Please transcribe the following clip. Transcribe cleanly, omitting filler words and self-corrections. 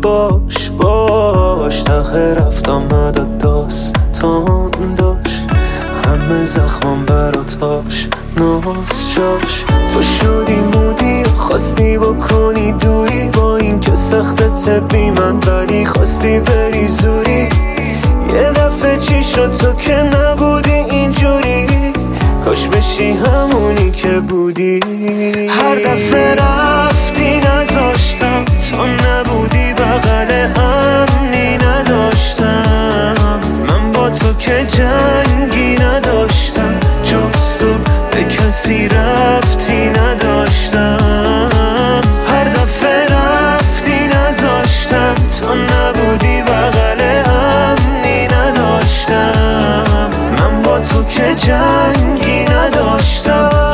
باش ته رفت آمد داستان داشت، همه زخمم براتاش ناز جاش. تو شدی مودی خواستی بکنی دوری، با این که سختت بی من ولی خواستی بری زوری. یه دفعه چی شد تو که نبودی اینجوری، کاش بشی همونی که بودی. هر دفعه رفتی نذاشتم، تو نبودی بغل امنی نداشتم. من با تو که جنگی نداشتم، جز تو به کسی ربطی نداشتم. هر دفعه رفتی نذاشتم، تو نبودی بغل امنی نداشتم. من با تو که جنگی نداشتم.